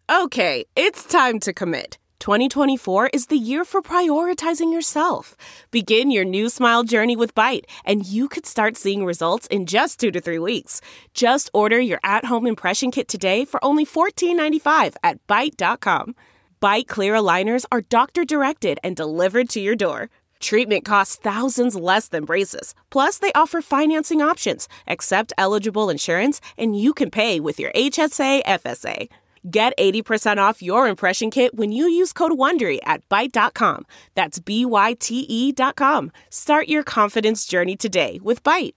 Okay, it's time to commit. 2024 is the year for prioritizing yourself. Begin your new smile journey with Byte, and you could start seeing results in just 2 to 3 weeks. Just order your at-home impression kit today for only $14.95 at Byte.com. Byte Clear aligners are doctor-directed and delivered to your door. Treatment costs thousands less than braces. Plus, they offer financing options, accept eligible insurance, and you can pay with your HSA FSA. Get 80% off your impression kit when you use code WONDERY at Byte.com. That's BYTE.com. Start your confidence journey today with Byte.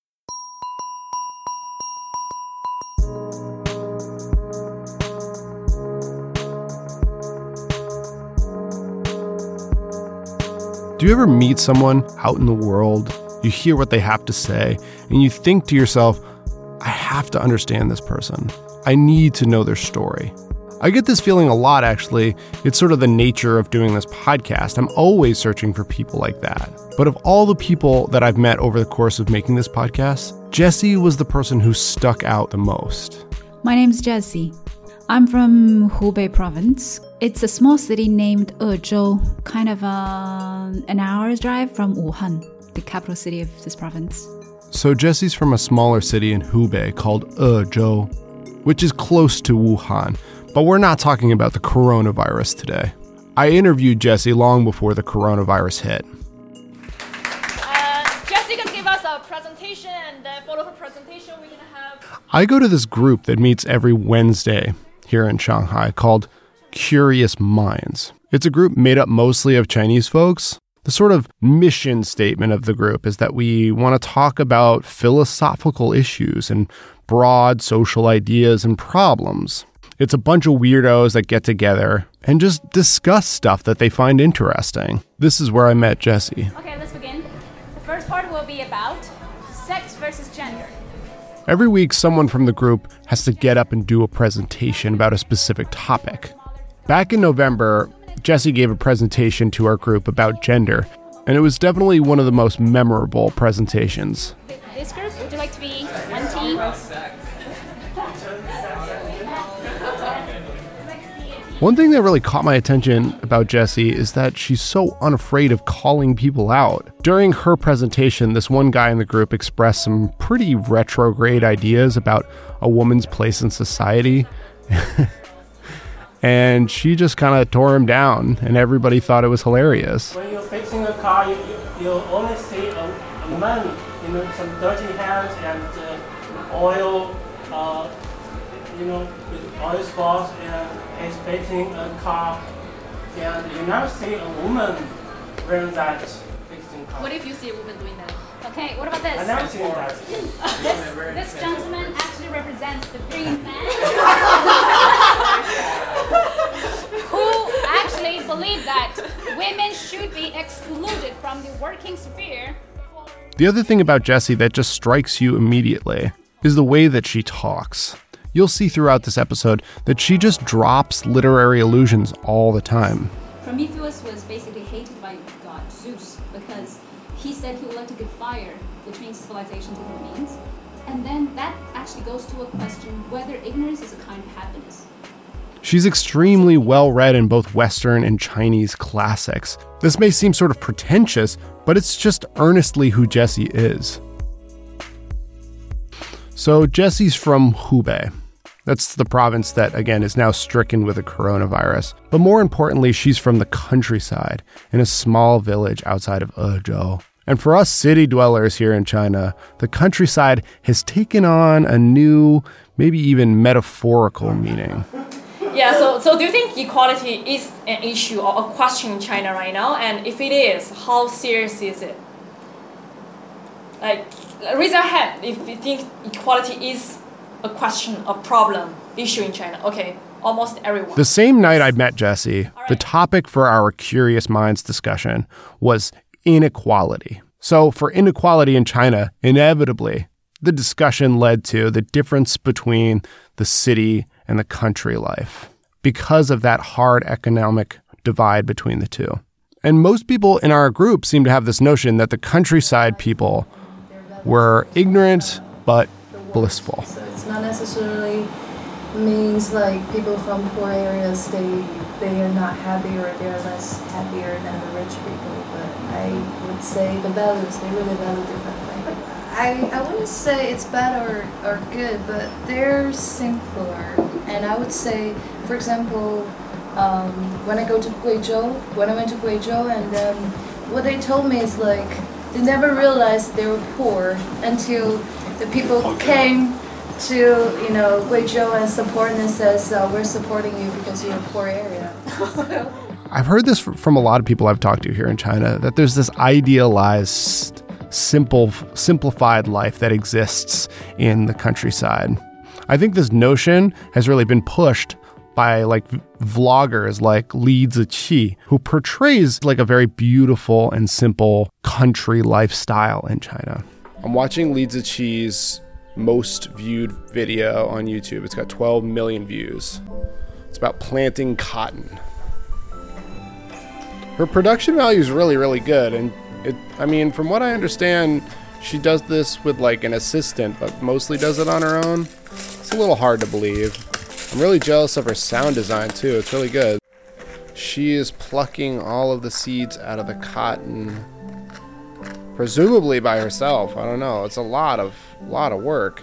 Do you ever meet someone out in the world, you hear what they have to say, and you think to yourself, I have to understand this person. I need to know their story. I get this feeling a lot, actually. It's sort of the nature of doing this podcast. I'm always searching for people like that. But of all the people that I've met over the course of making this podcast, Jessie was the person who stuck out the most. My name's Jessie. I'm from Hubei province. It's a small city named Ezhou, kind of an hour's drive from Wuhan, the capital city of this province. So Jessie's from a smaller city in Hubei called Ezhou, which is close to Wuhan. But we're not talking about the coronavirus today. I interviewed Jessie long before the coronavirus hit. Jessie can give us a presentation, and then follow her presentation, we're going to have... I go to this group that meets every Wednesday here in Shanghai called Curious Minds. It's a group made up mostly of Chinese folks. The sort of mission statement of the group is that we want to talk about philosophical issues and broad social ideas and problems. It's a bunch of weirdos that get together and just discuss stuff that they find interesting. This is where I met Jessie. Okay, let's begin. The first part will be about sex versus gender. Every week, someone from the group has to get up and do a presentation about a specific topic. Back in November, Jessie gave a presentation to our group about gender, and it was definitely one of the most memorable presentations. This group, would you like to be one team? One thing that really caught my attention about Jessie is that she's so unafraid of calling people out. During her presentation, this one guy in the group expressed some pretty retrograde ideas about a woman's place in society. And she just kind of tore him down, and everybody thought it was hilarious. When you're fixing a car, you only see a man, some dirty hands and oil, with oil spots, and he's fixing a car, and you never see a woman wearing that fixing car. What if you see a woman doing that? Okay, what about this? I never seen that. This gentleman actually represents the green man who actually believe that women should be excluded from the working sphere. The other thing about Jessie that just strikes you immediately is the way that she talks. You'll see throughout this episode that she just drops literary allusions all the time. Prometheus was basically hated by God Zeus because he said he would like to give fire, which means civilization to human beings. And then that actually goes to a question whether ignorance is a kind of happiness. She's extremely well-read in both Western and Chinese classics. This may seem sort of pretentious, but it's just earnestly who Jessie is. So Jessie's from Hubei. That's the province that, again, is now stricken with the coronavirus. But more importantly, she's from the countryside in a small village outside of Ezhou. And for us city dwellers here in China, the countryside has taken on a new, maybe even metaphorical meaning. Yeah, so do you think equality is an issue or a question in China right now? And if it is, how serious is it? Like, raise your hand if you think equality is a question, a problem, issue in China. Okay, almost everyone. The same night I met Jessie, the topic for our Curious Minds discussion was inequality. So for inequality in China, inevitably, the discussion led to the difference between the city and the country life because of that hard economic divide between the two. And most people in our group seem to have this notion that the countryside people were ignorant but blissful. So it's not necessarily means like people from poor areas, they are not happy or they're less happier than the rich people. But I would say the values, they really value differently. I wouldn't say it's bad or good, but they're simpler. And I would say, for example, when I went to Guizhou, and then what they told me is like they never realized they were poor until the people came to Guizhou and support and says we're supporting you because you're a poor area. I've heard this from a lot of people I've talked to here in China, that there's this idealized, simplified life that exists in the countryside. I think this notion has really been pushed by like vloggers like Li Ziqi, who portrays like a very beautiful and simple country lifestyle in China. I'm watching Li Ziqi's most viewed video on YouTube. It's got 12 million views. It's about planting cotton. Her production value is really, really good. And from what I understand, she does this with like an assistant, but mostly does it on her own. It's a little hard to believe. I'm really jealous of her sound design too. It's really good. She is plucking all of the seeds out of the cotton, presumably by herself. I don't know. It's a lot of work.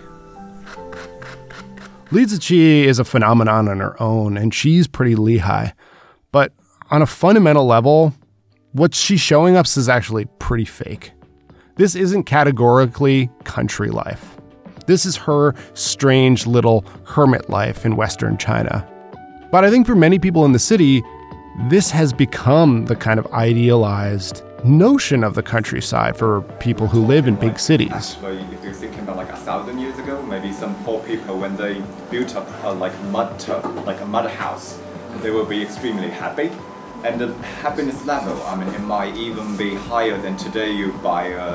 Li Ziqi is a phenomenon on her own, and she's pretty lihai. But on a fundamental level, what she's showing us is actually pretty fake. This isn't categorically country life. This is her strange little hermit life in Western China. But I think for many people in the city, this has become the kind of idealized notion of the countryside for people who live in big cities. Actually, if you're thinking about like 1,000 years ago, maybe some poor people, when they built up a mud house, they will be extremely happy. And the happiness level, it might even be higher than today you buy a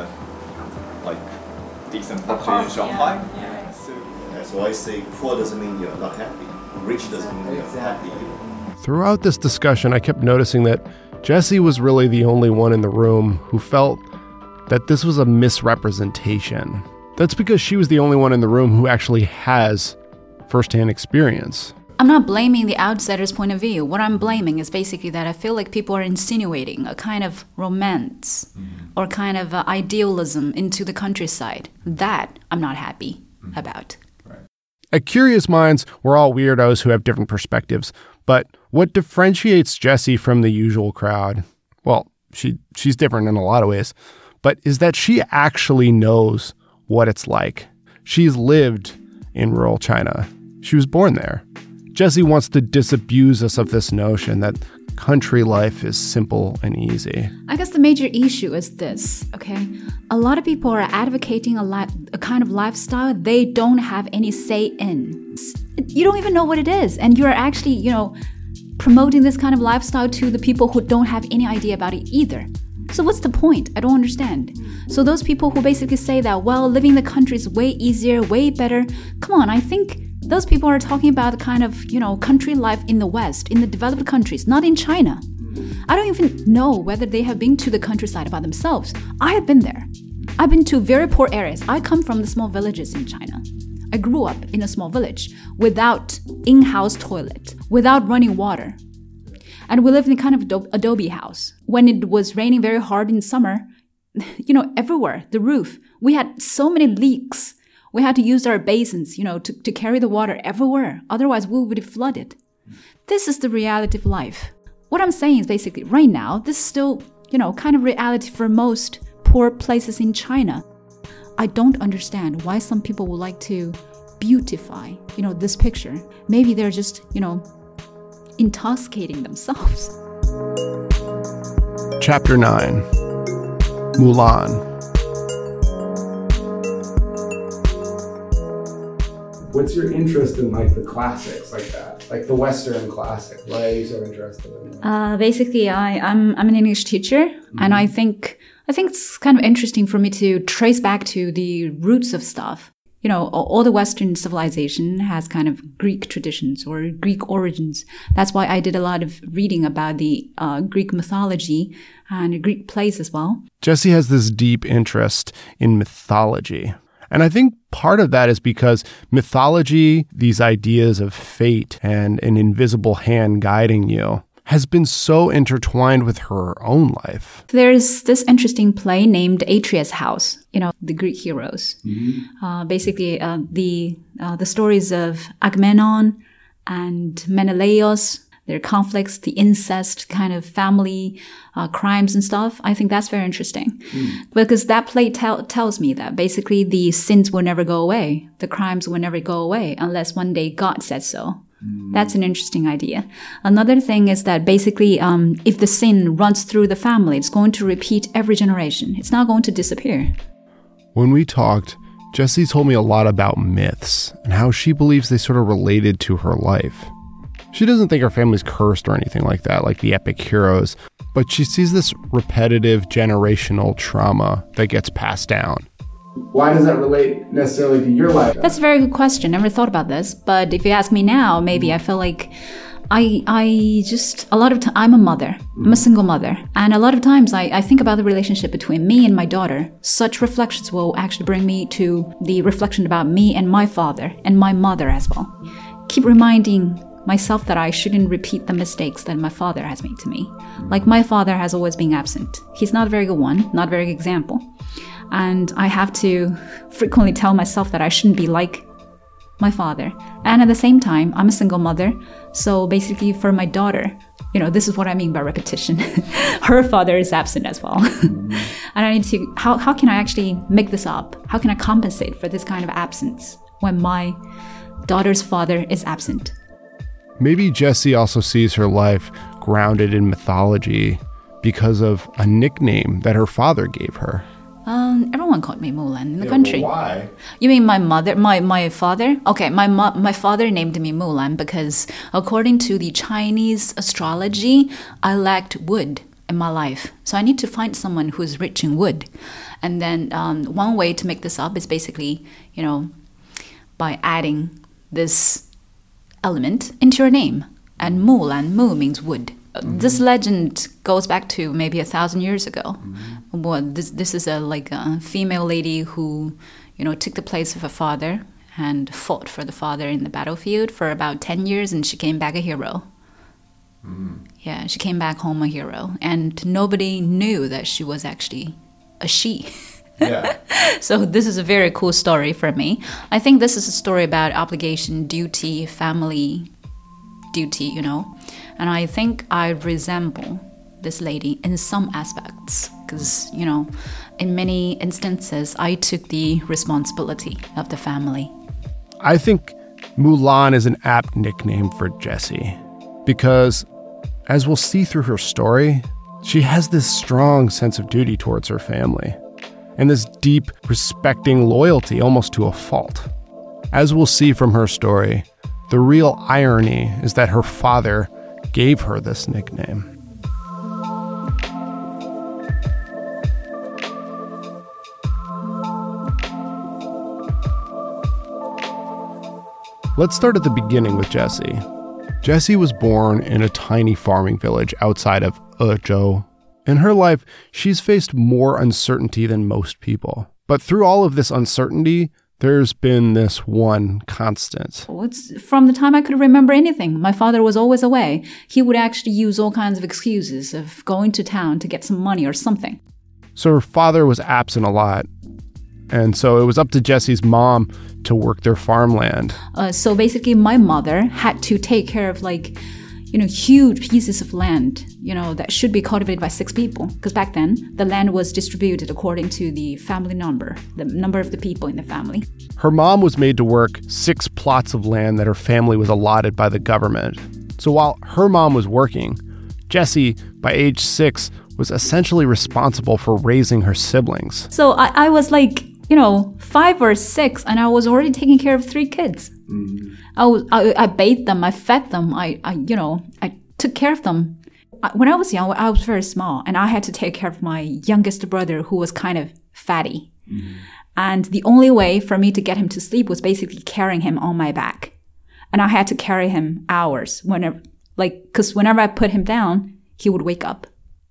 decent property in Shanghai. Yeah. So I say poor doesn't mean you're not happy. Rich doesn't mean you're happy. Throughout this discussion, I kept noticing that Jessie was really the only one in the room who felt that this was a misrepresentation. That's because she was the only one in the room who actually has firsthand experience. I'm not blaming the outsider's point of view. What I'm blaming is basically that I feel like people are insinuating a kind of romance or kind of idealism into the countryside. That I'm not happy about. Right. At Curious Minds, we're all weirdos who have different perspectives. But what differentiates Jessie from the usual crowd, well, she's different in a lot of ways, but is that she actually knows what it's like. She's lived in rural China. She was born there. Jessie wants to disabuse us of this notion that country life is simple and easy. I guess the major issue is this, okay? A lot of people are advocating a kind of lifestyle they don't have any say in. You don't even know what it is, and you're actually, promoting this kind of lifestyle to the people who don't have any idea about it either. So what's the point? I don't understand. So those people who basically say that, well, living in the country is way easier, way better. Come on, I think those people are talking about the kind of, country life in the West, in the developed countries, not in China. I don't even know whether they have been to the countryside by themselves. I have been there. I've been to very poor areas. I come from the small villages in China. I grew up in a small village without in-house toilet, without running water. And we lived in a kind of adobe house. When it was raining very hard in summer, everywhere, the roof, we had so many leaks. We had to use our basins, to carry the water everywhere. Otherwise, we would be flooded. This is the reality of life. What I'm saying is basically right now, this is still, kind of reality for most poor places in China. I don't understand why some people would like to beautify, this picture. Maybe they're just, intoxicating themselves. Chapter 9. Mulan. What's your interest in the classics like that? Like the Western classic? Why are you so interested in it? Basically, I'm an English teacher, and I think it's kind of interesting for me to trace back to the roots of stuff. All the Western civilization has kind of Greek traditions or Greek origins. That's why I did a lot of reading about the Greek mythology and Greek plays as well. Jessie has this deep interest in mythology. And I think part of that is because mythology, these ideas of fate and an invisible hand guiding you, has been so intertwined with her own life. There's this interesting play named Atreus' House, the Greek heroes. Basically, the stories of Agamemnon and Menelaus, their conflicts, the incest kind of family crimes and stuff. I think that's very interesting because that play tells me that basically the sins will never go away. The crimes will never go away unless one day God said so. That's an interesting idea. Another thing is that basically, if the sin runs through the family, it's going to repeat every generation. It's not going to disappear. When we talked, Jessie told me a lot about myths and how she believes they sort of related to her life. She doesn't think her family's cursed or anything like that, like the epic heroes, but she sees this repetitive generational trauma that gets passed down. Why does that relate necessarily to your life? That's a very good question. Never thought about this. But if you ask me now, maybe I feel like I'm a mother. I'm a single mother. And a lot of times I think about the relationship between me and my daughter. Such reflections will actually bring me to the reflection about me and my father and my mother as well. Keep reminding myself that I shouldn't repeat the mistakes that my father has made to me. Like my father has always been absent. He's not a very good one, not a very good example. And I have to frequently tell myself that I shouldn't be like my father. And at the same time, I'm a single mother. So basically for my daughter, this is what I mean by repetition. Her father is absent as well. And I need to, how can I actually make this up? How can I compensate for this kind of absence when my daughter's father is absent? Maybe Jessie also sees her life grounded in mythology because of a nickname that her father gave her. Everyone called me Mulan in the country. Why? You mean my mother, my father? Okay, my father named me Mulan because according to the Chinese astrology, I lacked wood in my life. So I need to find someone who is rich in wood. And then one way to make this up is basically, by adding this element into your name. And Mulan, Mu means wood. This legend goes back to maybe 1,000 years ago. Well, this is a female lady who, took the place of her father and fought for the father in the battlefield for about 10 years, and she came back a hero. Yeah, she came back home a hero, and nobody knew that she was actually a she. Yeah. So this is a very cool story for me. I think this is a story about obligation, duty, family duty, And I think I resemble this lady in some aspects because, in many instances, I took the responsibility of the family. I think Mulan is an apt nickname for Jessie because, as we'll see through her story, she has this strong sense of duty towards her family and this deep, respecting loyalty almost to a fault. As we'll see from her story, the real irony is that her father gave her this nickname. Let's start at the beginning with Jessie. Jessie was born in a tiny farming village outside of Ezhou. In her life, she's faced more uncertainty than most people. But through all of this uncertainty, there's been this one constant. From the time I could remember anything, my father was always away. He would actually use all kinds of excuses of going to town to get some money or something. So her father was absent a lot. And so it was up to Jessie's mom to work their farmland. So basically my mother had to take care of huge pieces of land, that should be cultivated by 6 people. Because back then, the land was distributed according to the family number, the number of the people in the family. Her mom was made to work 6 plots of land that her family was allotted by the government. So while her mom was working, Jessie, by age 6, was essentially responsible for raising her siblings. So I was 5 or 6, and I was already taking care of 3 kids. I bathed them, I fed them, I took care of them. When I was young, I was very small, and I had to take care of my youngest brother, who was kind of fatty. And the only way for me to get him to sleep was basically carrying him on my back. And I had to carry him hours because whenever I put him down, he would wake up.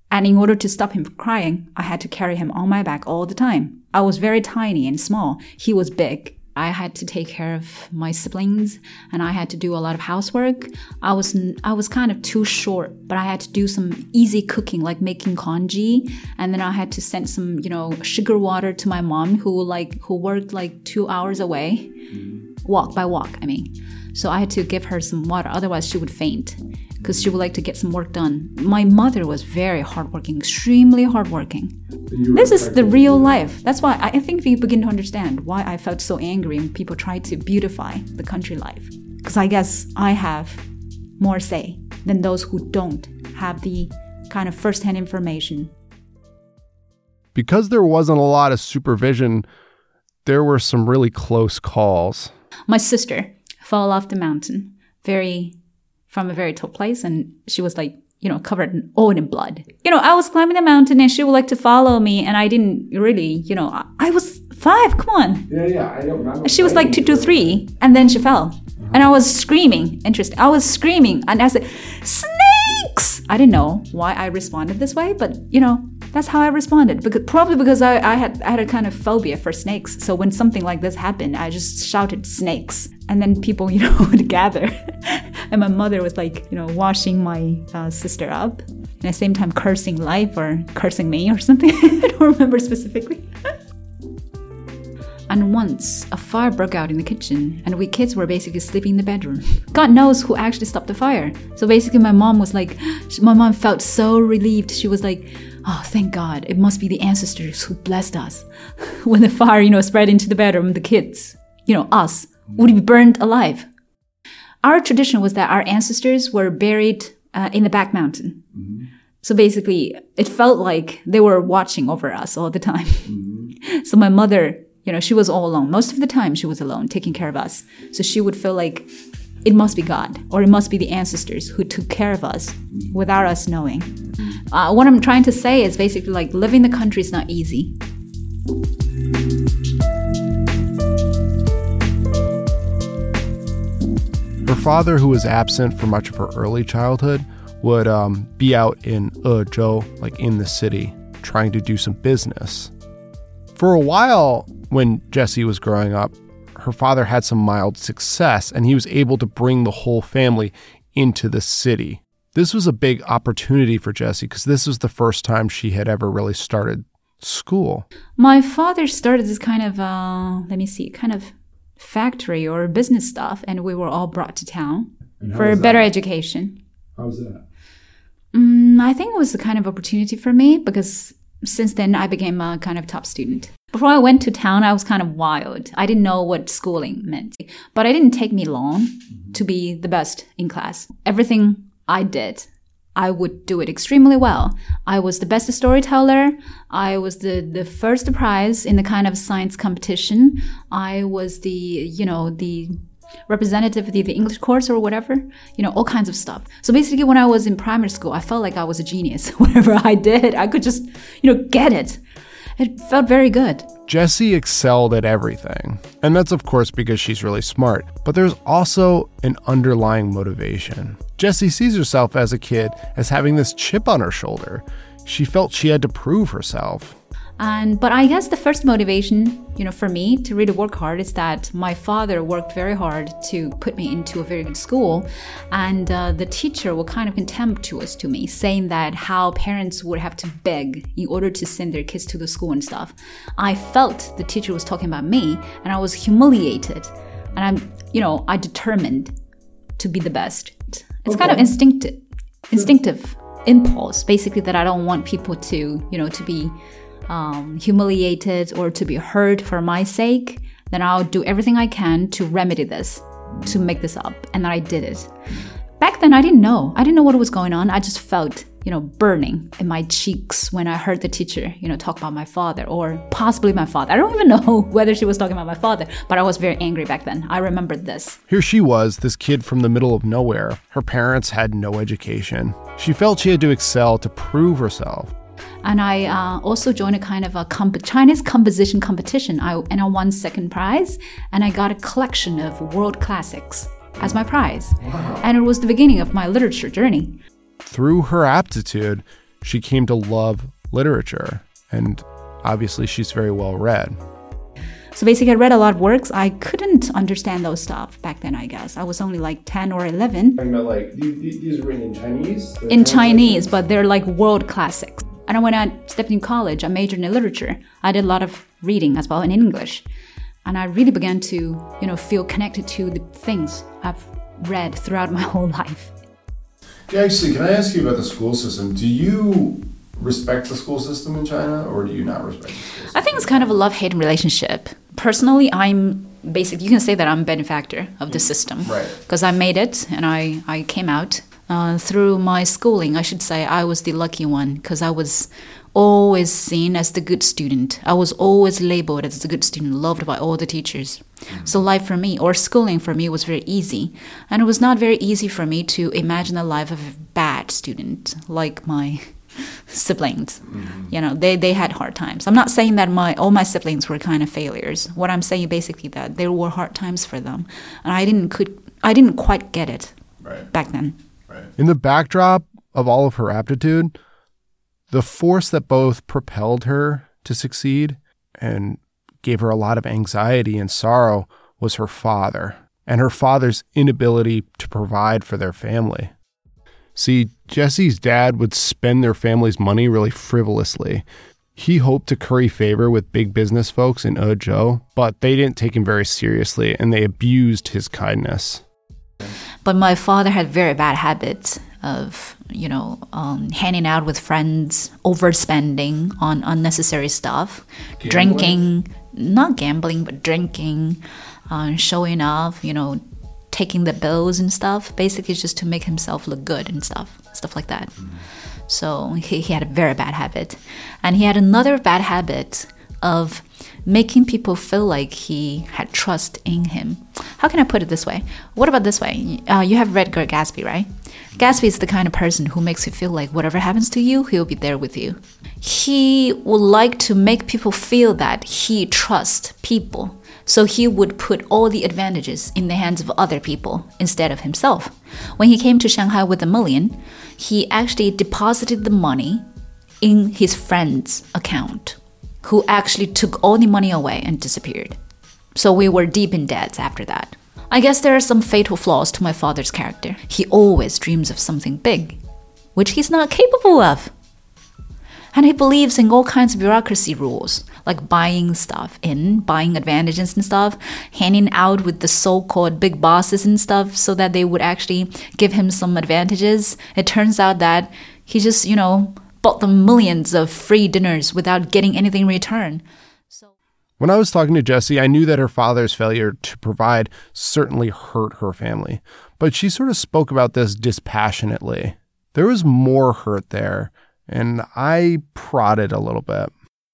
And in order to stop him from crying, I had to carry him on my back all the time. I was very tiny and small. He was big. I had to take care of my siblings and I had to do a lot of housework. I was kind of too short, but I had to do some easy cooking like making congee, and then I had to send some, sugar water to my mom who worked like 2 hours away. Walk by walk, I mean. So I had to give her some water, otherwise she would faint because she would like to get some work done. My mother was very hardworking, extremely hardworking. This is the real life. That's why I think we begin to understand why I felt so angry when people tried to beautify the country life. Because I guess I have more say than those who don't have the kind of first-hand information. Because there wasn't a lot of supervision, there were some really close calls. My sister fell off the mountain from a very tall place, and she was like, covered all in blood. I was climbing the mountain and she would like to follow me, and I didn't really, I was 5, come on. Yeah, I don't remember. She was like 2 to 3, and then she fell. And I was screaming, I was screaming, and I said, snakes! I didn't know why I responded this way, but, that's how I responded. Probably because I had a kind of phobia for snakes. So when something like this happened, I just shouted snakes. And then people, would gather. And my mother was like, washing my sister up. And at the same time cursing life or cursing me or something. I don't remember specifically. And once, a fire broke out in the kitchen, and we kids were basically sleeping in the bedroom. God knows who actually stopped the fire. So basically my mom felt so relieved. She was like, oh, thank God, it must be the ancestors who blessed us. When the fire, spread into the bedroom, the kids, us, would be burned alive. Our tradition was that our ancestors were buried in the back mountain. Mm-hmm. So basically, it felt like they were watching over us all the time. Mm-hmm. So my mother, she was all alone. Most of the time, she was alone, taking care of us. So she would feel like it must be God, or it must be the ancestors who took care of us without us knowing. What I'm trying to say is basically like living in the country is not easy. Her father, who was absent for much of her early childhood, would be out in Ezhou, like in the city, trying to do some business. For a while, when Jessie was growing up, her father had some mild success, and he was able to bring the whole family into the city. This was a big opportunity for Jessie because this was the first time she had ever really started school. My father started this kind of, kind of factory or business stuff, and we were all brought to town for a better education. How was that? I think it was a kind of opportunity for me because since then I became a kind of top student. Before I went to town, I was kind of wild. I didn't know what schooling meant, but it didn't take me long to be the best in class. Everything I did, I would do it extremely well. I was the best storyteller. I was the first prize in the kind of science competition. I was the representative of the English course or whatever, all kinds of stuff. So basically when I was in primary school, I felt like I was a genius. Whatever I did, I could just, get it. It felt very good. Jessie excelled at everything. And that's of course because she's really smart. But there's also an underlying motivation. Jessie sees herself as a kid as having this chip on her shoulder. She felt she had to prove herself. But I guess the first motivation, for me to really work hard is that my father worked very hard to put me into a very good school. And the teacher was kind of contemptuous to me, saying that how parents would have to beg in order to send their kids to the school and stuff. I felt the teacher was talking about me, and I was humiliated. And I determined to be the best. It's kind of instinctive impulse, basically, that I don't want people to, to be humiliated or to be hurt for my sake. Then I'll do everything I can to remedy this, to make this up. And then I did it. Back then, I didn't know what was going on. I just felt, burning in my cheeks when I heard the teacher, talk about my father or possibly my father. I don't even know whether she was talking about my father, but I was very angry back then. I remembered this. Here she was, this kid from the middle of nowhere. Her parents had no education. She felt she had to excel to prove herself. And I also joined a kind of a Chinese composition competition. And I won second prize, and I got a collection of world classics as my prize. Wow. And it was the beginning of my literature journey. Through her aptitude, she came to love literature, and obviously she's very well read. So basically, I read a lot of works. I couldn't understand those stuff back then, I guess. I was only like 10 or 11. But like, these are written in Chinese? In Chinese, but they're like world classics. And when I stepped in college, I majored in literature. I did a lot of reading as well in English. And I really began to, feel connected to the things I've read throughout my whole life. Yeah, actually, can I ask you about the school system? Do you respect the school system in China, or do you not respect the school system? I think it's kind of a love-hate relationship. Personally, you can say that I'm a benefactor of the system. Right. Because I made it, and I came out. Through my schooling, I should say I was the lucky one, because I was always seen as the good student. I was always labeled as the good student, loved by all the teachers. So life for me, or schooling for me, was very easy. And it was not very easy for me to imagine the life of a bad student, like my siblings. They had hard times. I'm not saying that all my siblings were kind of failures. What I'm saying basically that there were hard times for them, and I didn't quite get it back then. Right. In the backdrop of all of her aptitude, the force that both propelled her to succeed and gave her a lot of anxiety and sorrow was her father, and her father's inability to provide for their family. See, Jessie's dad would spend their family's money really frivolously. He hoped to curry favor with big business folks in Ezhou, but they didn't take him very seriously, and they abused his kindness. But my father had very bad habits of, hanging out with friends, overspending on unnecessary stuff, drinking, not gambling, but drinking, showing off, taking the bills and stuff, basically just to make himself look good and stuff like that. So he had a very bad habit. And he had another bad habit of making people feel like he had trust in him. How can I put it this way? What about this way? You have read Great Gatsby, right? Gatsby is the kind of person who makes you feel like whatever happens to you, he'll be there with you. He would like to make people feel that he trusts people. So he would put all the advantages in the hands of other people instead of himself. When he came to Shanghai with $1 million, he actually deposited the money in his friend's account, who actually took all the money away and disappeared. So we were deep in debt after that. I guess there are some fatal flaws to my father's character. He always dreams of something big, which he's not capable of. And he believes in all kinds of bureaucracy rules, like buying stuff in, buying advantages and stuff, hanging out with the so-called big bosses and stuff so that they would actually give him some advantages. It turns out that he just, bought them millions of free dinners without getting anything in return. When I was talking to Jessie, I knew that her father's failure to provide certainly hurt her family, but she sort of spoke about this dispassionately. There was more hurt there, and I prodded a little bit.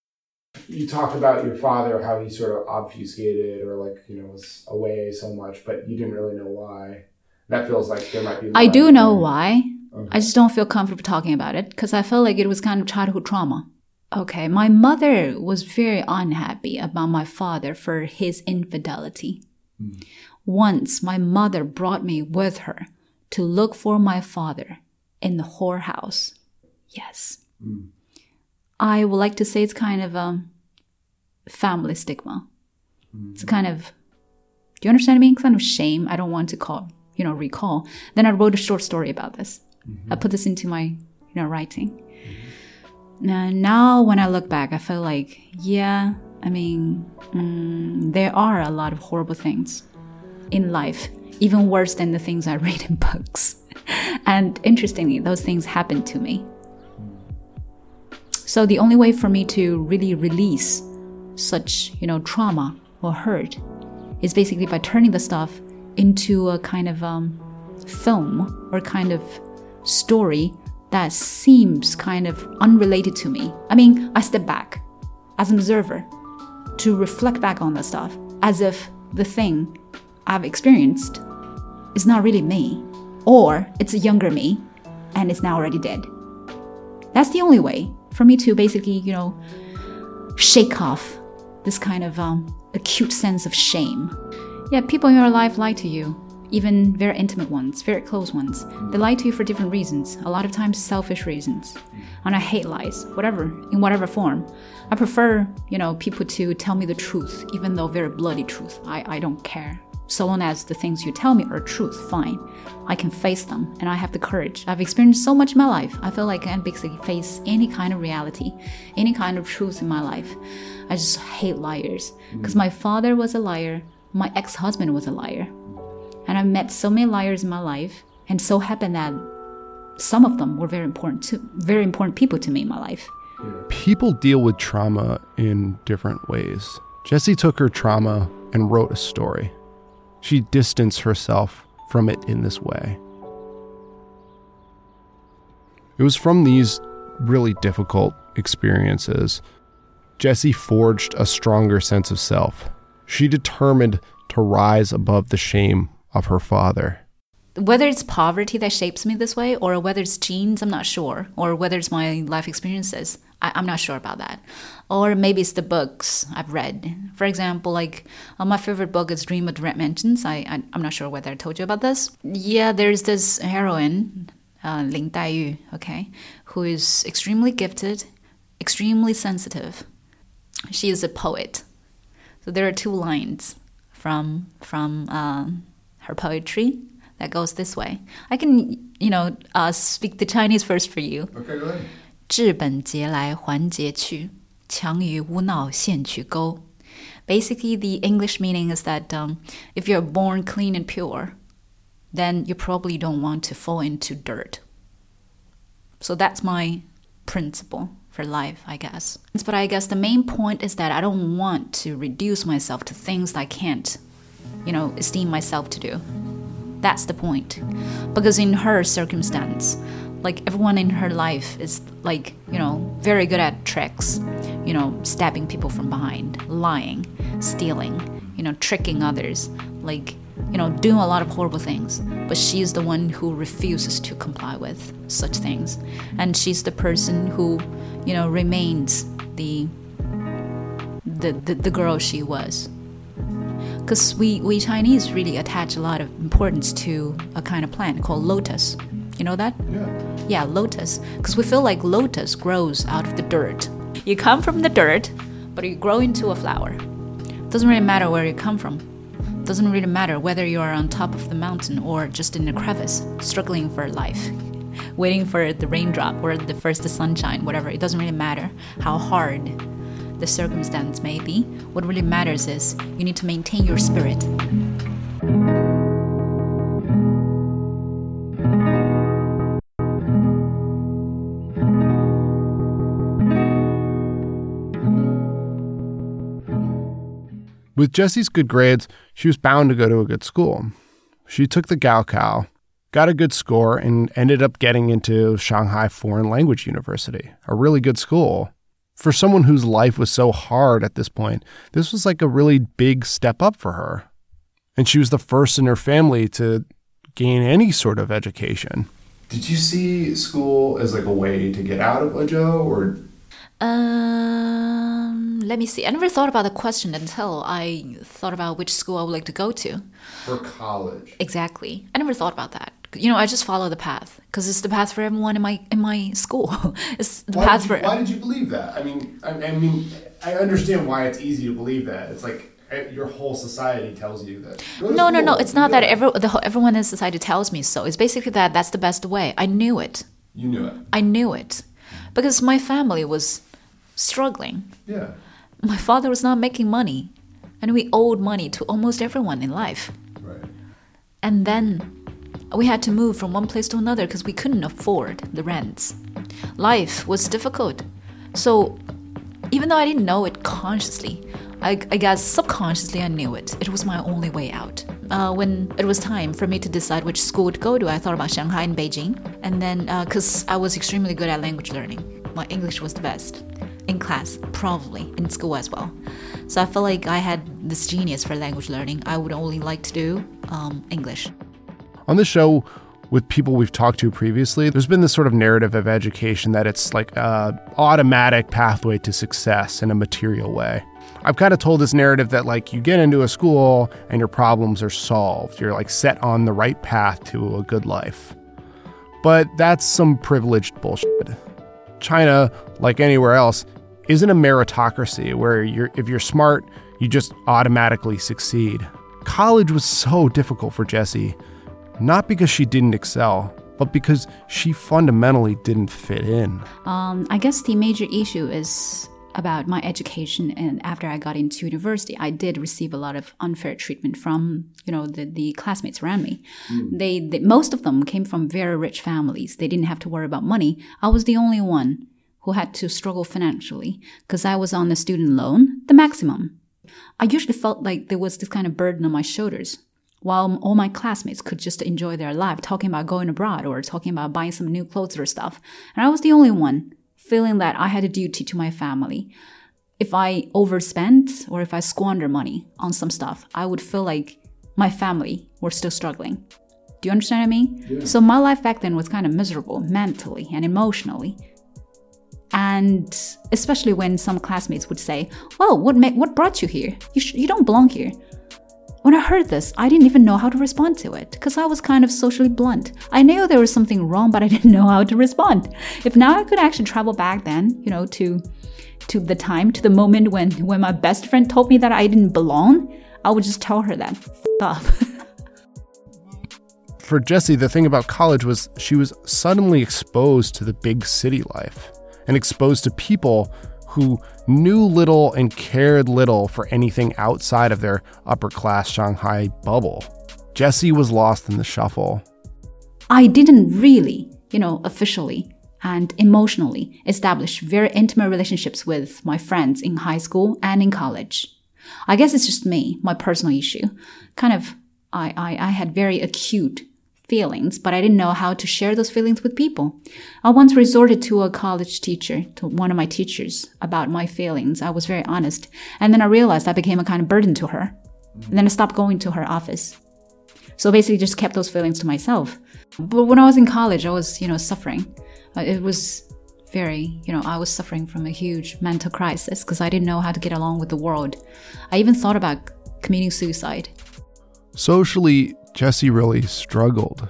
You talked about your father, how he sort of obfuscated or was away so much, but you didn't really know why. That feels like there might be... I do know why. Okay. I just don't feel comfortable talking about it because I felt like it was kind of childhood trauma. Okay, my mother was very unhappy about my father for his infidelity. Once, my mother brought me with her to look for my father in the whorehouse. Yes. I would like to say it's kind of a family stigma. It's kind of, do you understand me? Kind of shame. I don't want to recall. Then I wrote a short story about this. I put this into my, writing. Now when I look back, I feel like, there are a lot of horrible things in life, even worse than the things I read in books. And interestingly, those things happened to me. So the only way for me to really release such, trauma or hurt is basically by turning the stuff into a kind of film or kind of story that seems kind of unrelated to me. I step back as an observer to reflect back on the stuff as if the thing I've experienced is not really me, or it's a younger me and it's now already dead. That's the only way for me to basically, shake off this kind of acute sense of shame. Yeah, people in your life lie to you. even very intimate ones, very close ones. They lie to you for different reasons, a lot of times selfish reasons. And I hate lies, in whatever form. I prefer, people to tell me the truth, even though very bloody truth. I don't care. So long as the things you tell me are truth, fine. I can face them, and I have the courage. I've experienced so much in my life. I feel like I can basically face any kind of reality, any kind of truth in my life. I just hate liars. Because my father was a liar, my ex-husband was a liar. And I've met so many liars in my life, and so happened that some of them were very important people to me in my life. People deal with trauma in different ways. Jessie took her trauma and wrote a story. She distanced herself from it in this way. It was from these really difficult experiences, Jessie forged a stronger sense of self. She determined to rise above the shame of her father. Whether it's poverty that shapes me this way, or whether it's genes, I'm not sure. Or whether it's my life experiences, I'm not sure about that. Or maybe it's the books I've read. For example, my favorite book is Dream of the Red Mansions. I'm not sure whether I told you about this. Yeah, there's this heroine, Lin Daiyu, okay, who is extremely gifted, extremely sensitive. She is a poet. So there are 2 lines from her poetry that goes this way. I can, speak the Chinese first for you. Okay, go ahead. 治本节来还节去，强于无脑现去钩. Basically, the English meaning is that if you're born clean and pure, then you probably don't want to fall into dirt. So that's my principle for life, I guess. But I guess the main point is that I don't want to reduce myself to things that I can't, esteem myself to do. That's the point. Because in her circumstance, everyone in her life is very good at tricks, stabbing people from behind, lying, stealing, tricking others, doing a lot of horrible things. But she's the one who refuses to comply with such things. And she's the person who, remains the girl she was. Because we Chinese really attach a lot of importance to a kind of plant called lotus. You know that? Yeah, lotus. Because we feel like lotus grows out of the dirt. You come from the dirt, but you grow into a flower. Doesn't really matter where you come from. Doesn't really matter whether you are on top of the mountain or just in a crevice, struggling for life, waiting for the raindrop or the first sunshine, whatever. It doesn't really matter how hard the circumstance may be. What really matters is you need to maintain your spirit. With Jessie's good grades, she was bound to go to a good school. She took the Gaokao, got a good score, and ended up getting into Shanghai Foreign Language University, a really good school. For someone whose life was so hard at this point, this was a really big step up for her. And she was the first in her family to gain any sort of education. Did you see school as a way to get out of Lezhou, or? Let me see. I never thought about the question until I thought about which school I would like to go to. For college. Exactly. I never thought about that. I just follow the path because it's the path for everyone in my school. It's the path for. Why did you believe that? I mean, I understand why it's easy to believe that. It's your whole society tells you that. No. It's not that everyone in society tells me so. It's basically that's the best way. I knew it. You knew it. I knew it because my family was struggling. Yeah. My father was not making money, and we owed money to almost everyone in life. Right. And then we had to move from one place to another because we couldn't afford the rents. Life was difficult. So even though I didn't know it consciously, I guess subconsciously I knew it. It was my only way out. When it was time for me to decide which school to go to, I thought about Shanghai and Beijing. And then, because I was extremely good at language learning. My English was the best. In class, probably, in school as well. So I felt like I had this genius for language learning. I would only like to do English. On the show, with people we've talked to previously, there's been this sort of narrative of education that it's like a automatic pathway to success in a material way. I've kind of told this narrative that like you get into a school and your problems are solved. You're like set on the right path to a good life. But that's some privileged bullshit. China, like anywhere else, isn't a meritocracy where if you're smart, you just automatically succeed. College was so difficult for Jessie, not because she didn't excel, but because she fundamentally didn't fit in. I guess the major issue is about my education, and after I got into university, I did receive a lot of unfair treatment from, the classmates around me. They most of them came from very rich families. They didn't have to worry about money. I was the only one who had to struggle financially because I was on the student loan, the maximum. I usually felt like there was this kind of burden on my shoulders, while all my classmates could just enjoy their life, talking about going abroad or talking about buying some new clothes or stuff. And I was the only one feeling that I had a duty to my family. If I overspent or if I squander money on some stuff, I would feel like my family were still struggling. Do you understand what I mean? Yeah. So my life back then was kind of miserable mentally and emotionally. And especially when some classmates would say, well, what brought you here? You don't belong here. When I heard this, I didn't even know how to respond to it because I was kind of socially blunt. I knew there was something wrong, but I didn't know how to respond. If now I could actually travel back then, to the moment when my best friend told me that I didn't belong, I would just tell her that, F off. For Jessie, the thing about college was she was suddenly exposed to the big city life and exposed to people who knew little and cared little for anything outside of their upper-class Shanghai bubble. Jessie was lost in the shuffle. I didn't really, officially and emotionally establish very intimate relationships with my friends in high school and in college. I guess it's just me, my personal issue. I had very acute feelings, but I didn't know how to share those feelings with people. I once resorted to a college teacher, to one of my teachers, about my feelings. I was very honest. And then I realized I became a kind of burden to her. And then I stopped going to her office. So basically just kept those feelings to myself. But when I was in college, I was, suffering. It was very, I was suffering from a huge mental crisis because I didn't know how to get along with the world. I even thought about committing suicide. Socially, Jessie really struggled.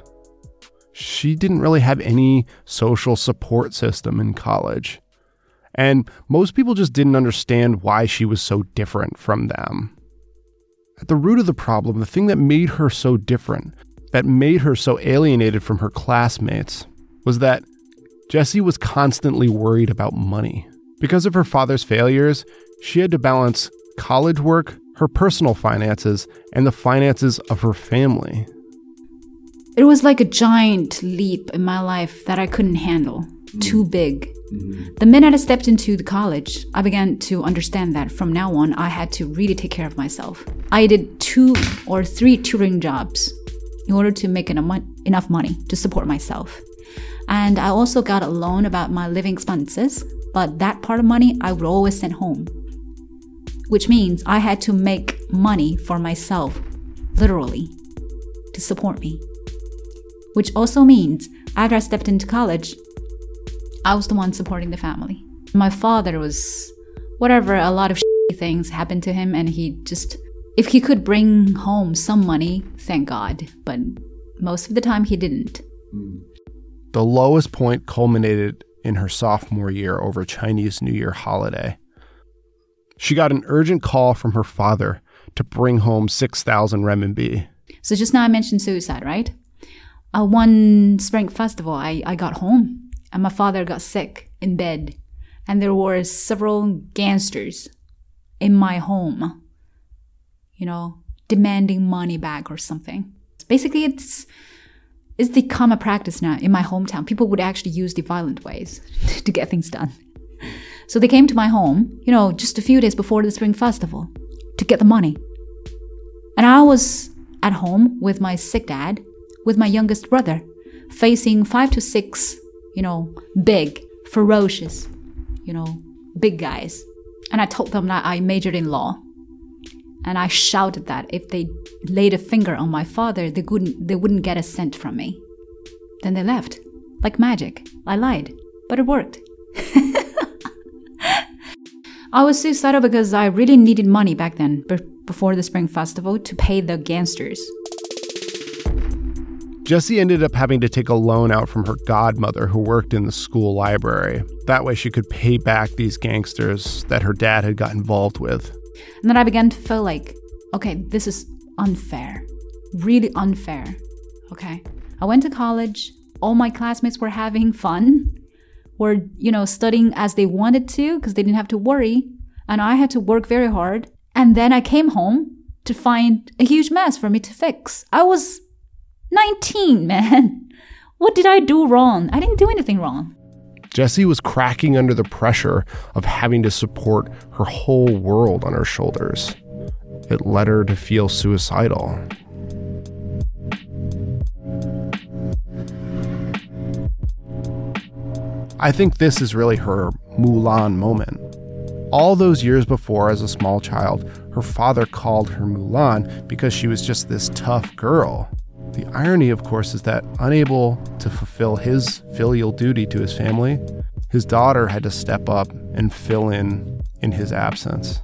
She didn't really have any social support system in college. And most people just didn't understand why she was so different from them. At the root of the problem, the thing that made her so different, that made her so alienated from her classmates, was that Jessie was constantly worried about money. Because of her father's failures, she had to balance college work, her personal finances, and the finances of her family. It was like a giant leap in my life that I couldn't handle. Too big. The minute I stepped into the college, I began to understand that from now on, I had to really take care of myself. I did 2 or 3 tutoring jobs in order to make enough money to support myself. And I also got a loan about my living expenses, but that part of money I would always send home. Which means I had to make money for myself, literally, to support me. Which also means after I stepped into college, I was the one supporting the family. My father was, a lot of things happened to him, and if he could bring home some money, thank God. But most of the time he didn't. The lowest point culminated in her sophomore year over Chinese New Year holiday. She got an urgent call from her father to bring home 6,000 renminbi. So just now I mentioned suicide, right? One Spring Festival, I got home and my father got sick in bed. And there were several gangsters in my home, demanding money back or something. Basically, it's the common practice now in my hometown. People would actually use the violent ways to get things done. So they came to my home, just a few days before the Spring Festival to get the money. And I was at home with my sick dad, with my youngest brother, facing 5 to 6, big, ferocious, big guys. And I told them that I majored in law. And I shouted that if they laid a finger on my father, they wouldn't get a cent from me. Then they left. Like magic. I lied. But it worked. I was suicidal because I really needed money back then, before the Spring Festival, to pay the gangsters. Jessie ended up having to take a loan out from her godmother who worked in the school library. That way she could pay back these gangsters that her dad had got involved with. And then I began to feel like, okay, this is unfair. Really unfair. Okay. I went to college. All my classmates were having fun. Were, studying as they wanted to because they didn't have to worry. And I had to work very hard. And then I came home to find a huge mess for me to fix. I was 19, man. What did I do wrong? I didn't do anything wrong. Jessie was cracking under the pressure of having to support her whole world on her shoulders. It led her to feel suicidal. I think this is really her Mulan moment. All those years before, as a small child, her father called her Mulan because she was just this tough girl. The irony, of course, is that unable to fulfill his filial duty to his family, his daughter had to step up and fill in his absence.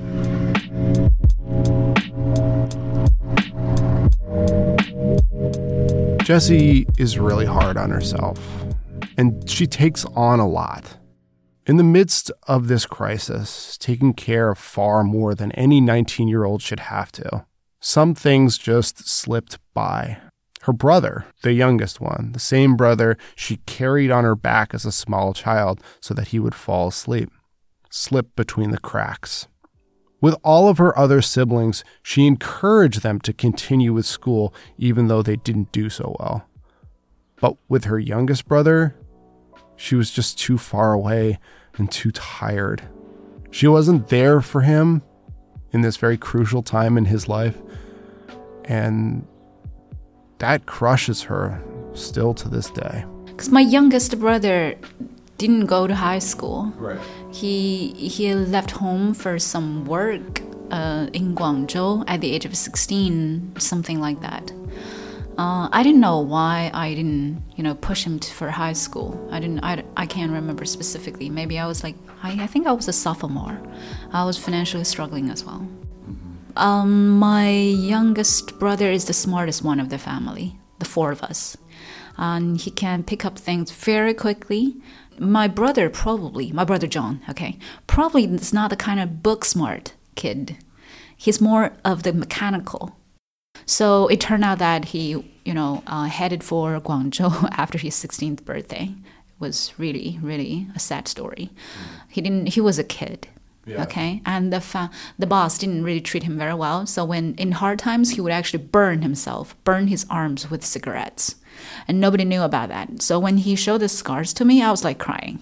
Jessie is really hard on herself, and she takes on a lot. In the midst of this crisis, taking care of far more than any 19-year-old should have to, some things just slipped by. Her brother, the youngest one, the same brother she carried on her back as a small child so that he would fall asleep, slipped between the cracks. With all of her other siblings, she encouraged them to continue with school even though they didn't do so well. But with her youngest brother, she was just too far away and too tired. She wasn't there for him in this very crucial time in his life, and that crushes her still to this day. Because my youngest brother didn't go to high school. Right. He left home for some work in Guangzhou at the age of 16, something like that. I didn't know why I didn't, push him for high school. I can't remember specifically. Maybe I was like, I think I was a sophomore. I was financially struggling as well. My youngest brother is the smartest one of the family, the four of us. And he can pick up things very quickly. My brother John, probably is not the kind of book smart kid. He's more of the mechanical. So it turned out that he, headed for Guangzhou after his 16th birthday. It was really, really a sad story. He was a kid. Yeah. Okay, and the boss didn't really treat him very well. So when in hard times, he would actually burn his arms with cigarettes, and nobody knew about that. So when he showed the scars to me, I was like crying.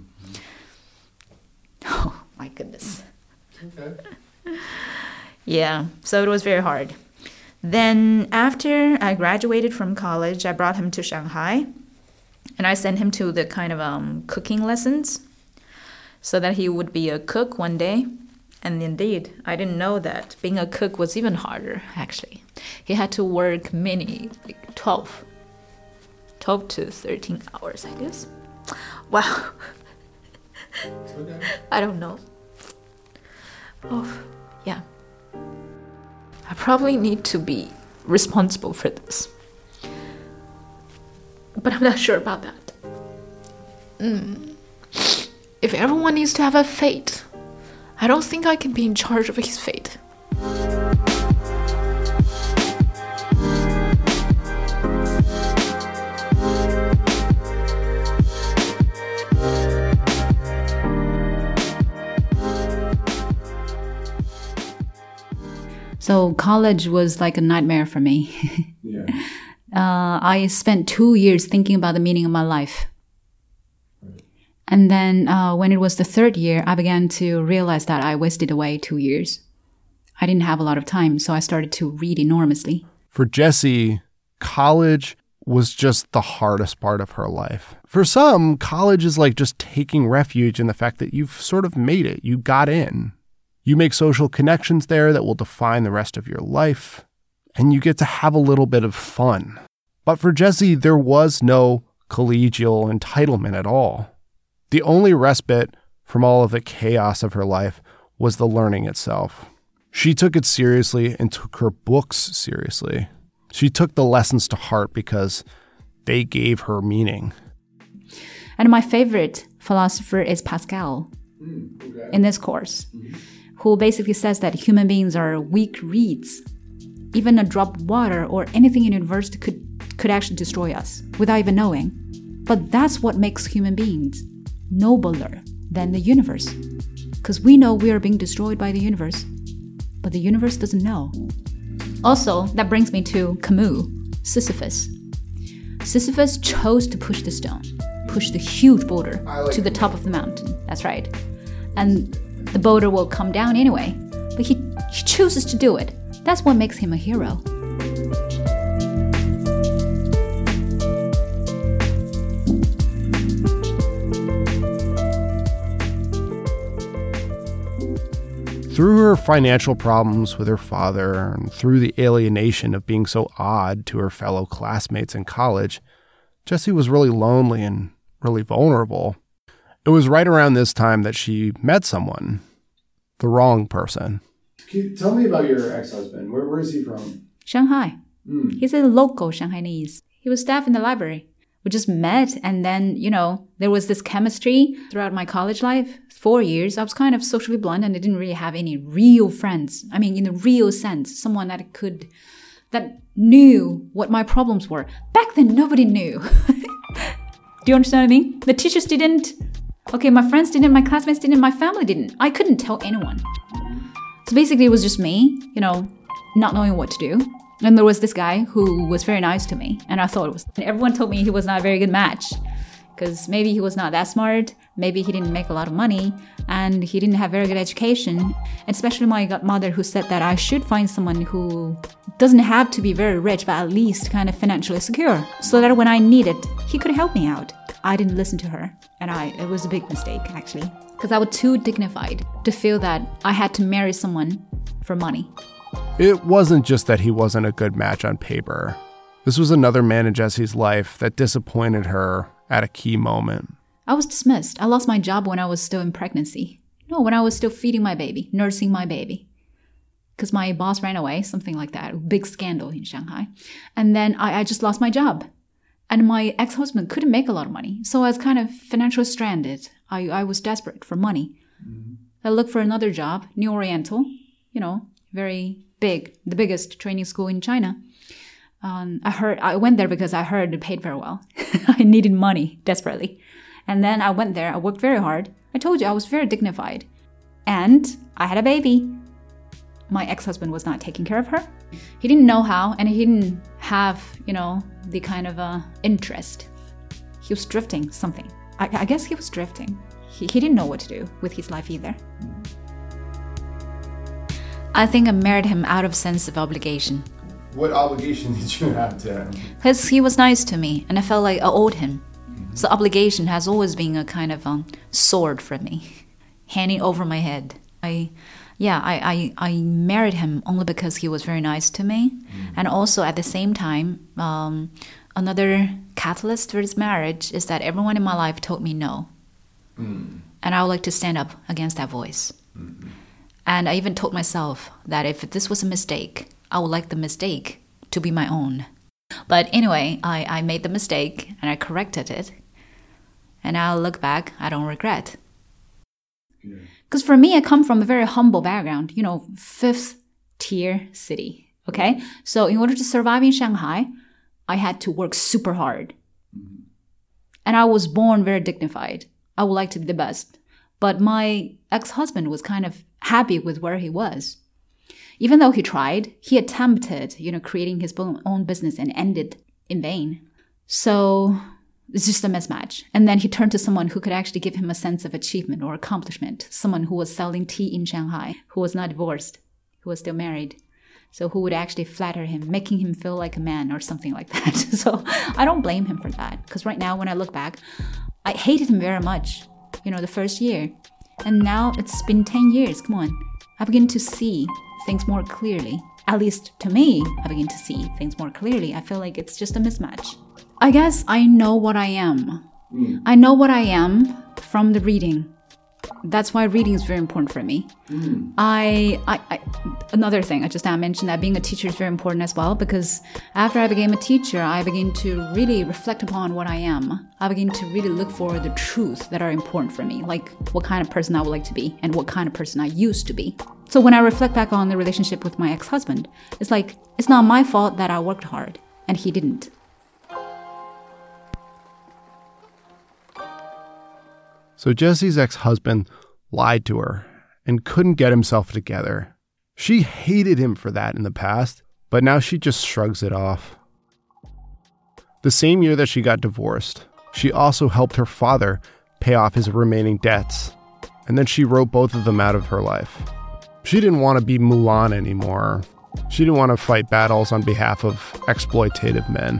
Oh my goodness. Okay. Yeah, so it was very hard. Then after I graduated from college, I brought him to Shanghai, and I sent him to the kind of cooking lessons, so that he would be a cook one day. And indeed, I didn't know that being a cook was even harder, actually. He had to work 12 to 13 hours, I guess. Wow. Okay. I don't know. Oh, yeah. I probably need to be responsible for this. But I'm not sure about that. If everyone needs to have a fate, I don't think I can be in charge of his fate. So college was like a nightmare for me. Yeah. I spent 2 years thinking about the meaning of my life. And then when it was the third year, I began to realize that I wasted away 2 years. I didn't have a lot of time, so I started to read enormously. For Jessie, college was just the hardest part of her life. For some, college is like just taking refuge in the fact that you've sort of made it. You got in. You make social connections there that will define the rest of your life, and you get to have a little bit of fun. But for Jessie, there was no collegial entitlement at all. The only respite from all of the chaos of her life was the learning itself. She took it seriously and took her books seriously. She took the lessons to heart because they gave her meaning. And my favorite philosopher is Pascal in this course, who basically says that human beings are weak reeds. Even a drop of water or anything in the universe could actually destroy us without even knowing. But that's what makes human beings nobler than the universe. Because we know we are being destroyed by the universe, but the universe doesn't know. Also, that brings me to Camus, Sisyphus. Sisyphus chose to push the stone, push the huge boulder to the top of the mountain. That's right. And the boulder will come down anyway, but he chooses to do it. That's what makes him a hero. Through her financial problems with her father and through the alienation of being so odd to her fellow classmates in college, Jessie was really lonely and really vulnerable. It was right around this time that she met someone, the wrong person. Can you tell me about your ex-husband? Where is he from? Shanghai. He's a local Shanghainese. He was staff in the library. We just met, and then, there was this chemistry throughout my college life. 4 years, I was kind of socially blunt, and I didn't really have any real friends. I mean, in the real sense, someone that knew what my problems were. Back then, nobody knew. Do you understand what I mean? The teachers didn't. Okay, my friends didn't, my classmates didn't, my family didn't. I couldn't tell anyone. So basically, it was just me, not knowing what to do. And there was this guy who was very nice to me, and I thought it was. And everyone told me he was not a very good match, because maybe he was not that smart, maybe he didn't make a lot of money, and he didn't have very good education. And especially my godmother, who said that I should find someone who doesn't have to be very rich, but at least kind of financially secure, so that when I need it, he could help me out. I didn't listen to her, and it was a big mistake, actually, because I was too dignified to feel that I had to marry someone for money. It wasn't just that he wasn't a good match on paper. This was another man in Jessie's life that disappointed her at a key moment. I was dismissed. I lost my job when I was still in pregnancy. No, when I was still feeding my baby, nursing my baby. Because my boss ran away, something like that. A big scandal in Shanghai. And then I just lost my job. And my ex-husband couldn't make a lot of money. So I was kind of financially stranded. I was desperate for money. I looked for another job, New Oriental, very big, the biggest training school in China. I went there because I heard it paid very well. I needed money desperately. And then I went there. I worked very hard. I told you I was very dignified. And I had a baby. My ex-husband was not taking care of her. He didn't know how, and he didn't have, the kind of interest. He was drifting something. I guess he was drifting. He didn't know what to do with his life either. I think I married him out of sense of obligation. What obligation did you have to him? Because he was nice to me, and I felt like I owed him. So obligation has always been a kind of sword for me, hanging over my head. I married him only because he was very nice to me. And also at the same time, another catalyst for this marriage is that everyone in my life told me no. And I would like to stand up against that voice. And I even told myself that if this was a mistake, I would like the mistake to be my own. But anyway, I made the mistake and I corrected it. And now I look back, I don't regret. Because for me, I come from a very humble background, 5th tier city, okay? So in order to survive in Shanghai, I had to work super hard. And I was born very dignified. I would like to be the best. But my ex-husband was kind of happy with where he was. Even though he tried, he attempted, creating his own business and ended in vain. So it's just a mismatch. And then he turned to someone who could actually give him a sense of achievement or accomplishment. Someone who was selling tea in Shanghai, who was not divorced, who was still married. So who would actually flatter him, making him feel like a man or something like that. So I don't blame him for that. Because right now, when I look back, I hated him very much, the first year. And now it's been 10 years. Come on. I begin to see things more clearly. At least to me, I begin to see things more clearly. I feel like it's just a mismatch. I guess I know what I am. I know what I am from the reading. That's why reading is very important for me. Another thing, I mentioned that being a teacher is very important as well, because after I became a teacher, I began to really reflect upon what I am. I begin to really look for the truths that are important for me, like what kind of person I would like to be and what kind of person I used to be. So when I reflect back on the relationship with my ex-husband, it's like, it's not my fault that I worked hard and he didn't. So Jessie's ex-husband lied to her and couldn't get himself together. She hated him for that in the past, but now she just shrugs it off. The same year that she got divorced, she also helped her father pay off his remaining debts, and then she wrote both of them out of her life. She didn't want to be Mulan anymore. She didn't want to fight battles on behalf of exploitative men.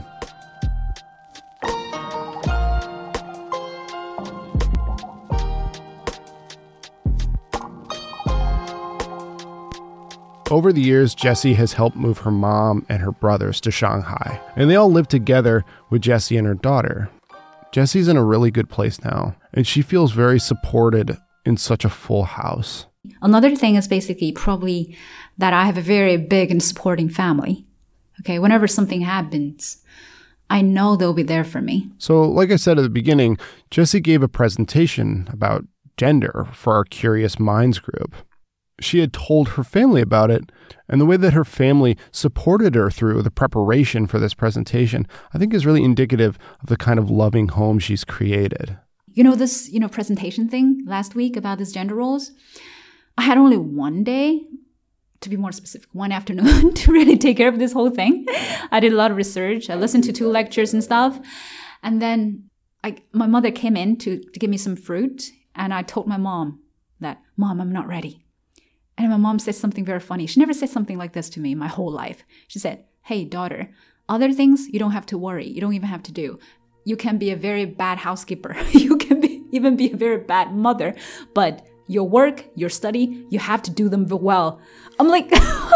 Over the years, Jessie has helped move her mom and her brothers to Shanghai, and they all live together with Jessie and her daughter. Jessie's in a really good place now, and she feels very supported in such a full house. Another thing is basically probably that I have a very big and supporting family. Okay, whenever something happens, I know they'll be there for me. So, like I said at the beginning, Jessie gave a presentation about gender for our Curious Minds group. She had told her family about it, and the way that her family supported her through the preparation for this presentation, I think is really indicative of the kind of loving home she's created. This, presentation thing last week about these gender roles, I had only one day, to be more specific, one afternoon to really take care of this whole thing. I did a lot of research. I listened to 2 lectures and stuff. And then my mother came in to give me some fruit, and I told my mom that, Mom, I'm not ready. And my mom said something very funny. She never said something like this to me my whole life. She said, hey, daughter, other things you don't have to worry. You don't even have to do. You can be a very bad housekeeper. You can even be a very bad mother. But your work, your study, you have to do them well. I'm like,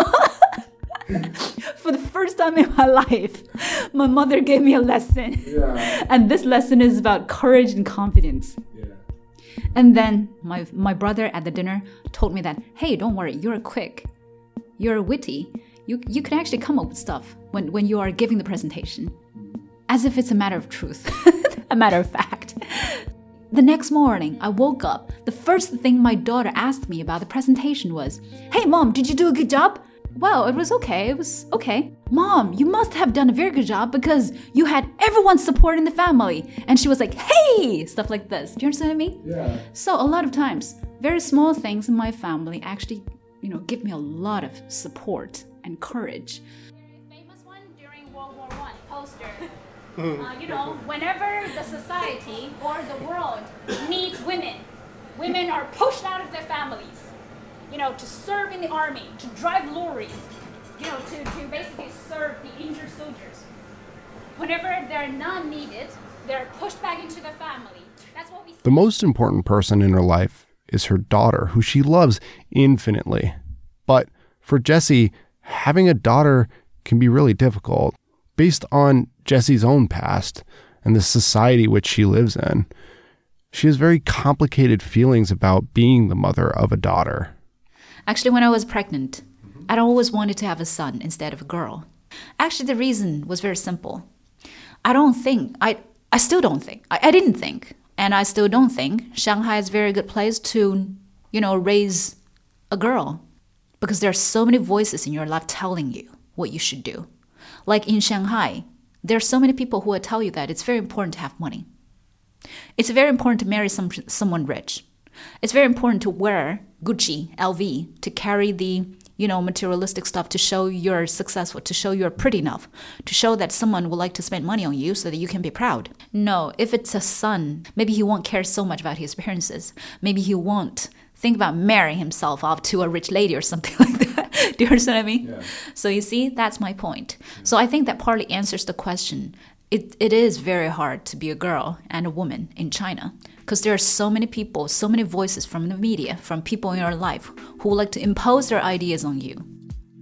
for the first time in my life, my mother gave me a lesson. Yeah. And this lesson is about courage and confidence. And then my brother at the dinner told me that, hey, don't worry, you're quick, you're witty. You can actually come up with stuff when you are giving the presentation. As if it's a matter of truth, a matter of fact. The next morning, I woke up. The first thing my daughter asked me about the presentation was, hey, Mom, did you do a good job? Well, it was okay. It was okay. Mom, you must have done a very good job because you had everyone's support in the family. And she was like, hey, stuff like this. Do you understand what I mean? Yeah. So a lot of times, very small things in my family actually, give me a lot of support and courage. The famous one during World War I poster. Whenever the society or the world needs women, women are pushed out of their families. To serve in the army, to drive lorries, to basically serve the injured soldiers. Whenever they're not needed, they're pushed back into the family. That's what we see. The most important person in her life is her daughter, who she loves infinitely. But for Jessie, having a daughter can be really difficult. Based on Jessie's own past and the society which she lives in, she has very complicated feelings about being the mother of a daughter. Actually, when I was pregnant, I'd always wanted to have a son instead of a girl. Actually, the reason was very simple. I still don't think, I didn't think, and I still don't think Shanghai is a very good place to, raise a girl. Because there are so many voices in your life telling you what you should do. Like in Shanghai, there are so many people who will tell you that it's very important to have money. It's very important to marry someone rich. It's very important to wear Gucci, LV, to carry the, materialistic stuff to show you're successful, to show you're pretty enough, to show that someone would like to spend money on you so that you can be proud. No, if it's a son, maybe he won't care so much about his appearances. Maybe he won't think about marrying himself off to a rich lady or something like that. Do you understand what I mean? Yeah. So you see, that's my point. So I think that partly answers the question. It is very hard to be a girl and a woman in China because there are so many people, so many voices from the media, from people in your life who would like to impose their ideas on you.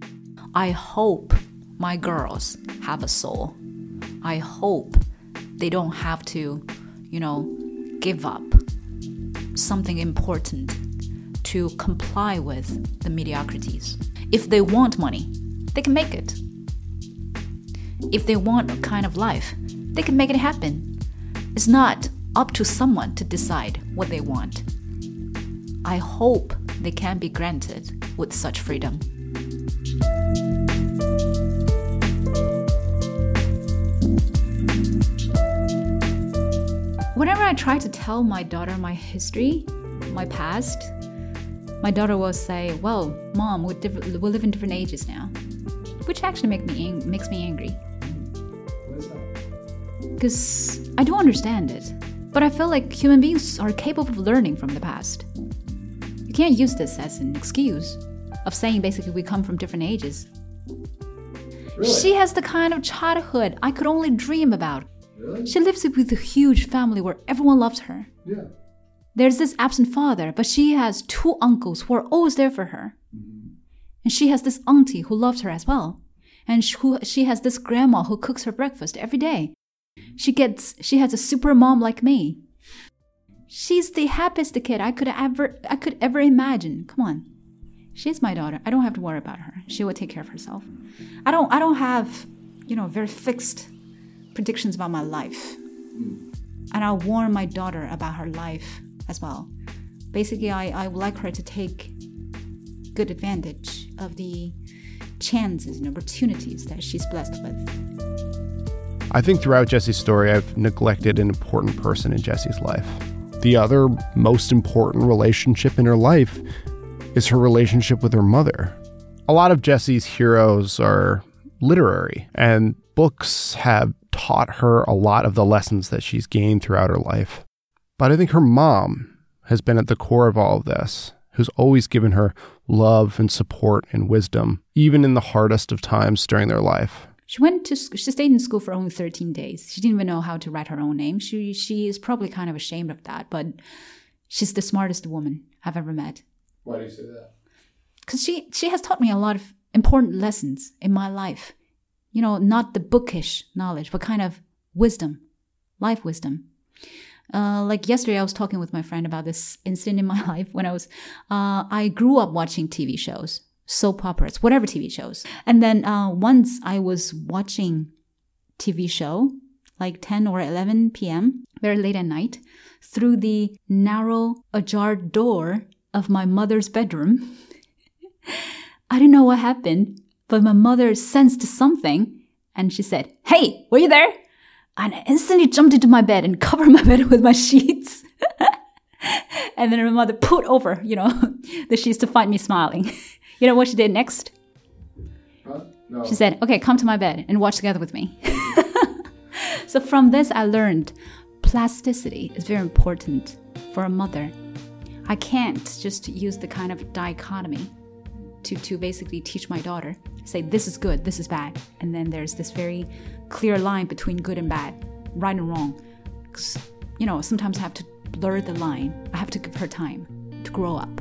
I hope my girls have a soul. I hope they don't have to, give up something important to comply with the mediocrities. If they want money, they can make it. If they want a kind of life, they can make it happen. It's not up to someone to decide what they want. I hope they can be granted with such freedom. Whenever I try to tell my daughter my history, my past, my daughter will say, well, Mom, we live in different ages now. Which actually makes me angry. What is that? Because I don't understand it. But I feel like human beings are capable of learning from the past. You can't use this as an excuse of saying basically we come from different ages. Really? She has the kind of childhood I could only dream about. Really? She lives with a huge family where everyone loves her. Yeah. There's this absent father, but she has 2 uncles who are always there for her. Mm-hmm. And she has this auntie who loves her as well. And she has this grandma who cooks her breakfast every day. She has a super mom like me. She's the happiest kid I could ever imagine. Come on. She's my daughter. I don't have to worry about her. She will take care of herself. I don't have, very fixed predictions about my life. And I'll warn my daughter about her life as well. Basically, I would like her to take good advantage of the chances and opportunities that she's blessed with. I think throughout Jessie's story, I've neglected an important person in Jessie's life. The other most important relationship in her life is her relationship with her mother. A lot of Jessie's heroes are literary, and books have taught her a lot of the lessons that she's gained throughout her life. But I think her mom has been at the core of all of this, who's always given her love and support and wisdom, even in the hardest of times during their life. She stayed in school for only 13 days. She didn't even know how to write her own name. She is probably kind of ashamed of that, but she's the smartest woman I've ever met. Why do you say that? Because she has taught me a lot of important lessons in my life. Not the bookish knowledge, but kind of wisdom, life wisdom. Like yesterday, I was talking with my friend about this incident in my life when I grew up watching TV shows, soap operas, whatever TV shows. And then once I was watching TV show, like 10 or 11 p.m., very late at night, through the narrow, ajar door of my mother's bedroom. I didn't know what happened, but my mother sensed something, and she said, "Hey, were you there?" And I instantly jumped into my bed and covered my bed with my sheets. And then my mother put over, the sheets to find me smiling. You know what she did next? Huh? No. She said, "Okay, come to my bed and watch together with me." So from this, I learned plasticity is very important for a mother. I can't just use the kind of dichotomy to basically teach my daughter, say this is good, this is bad. And then there's this very clear line between good and bad, right and wrong. Because, sometimes I have to blur the line. I have to give her time to grow up.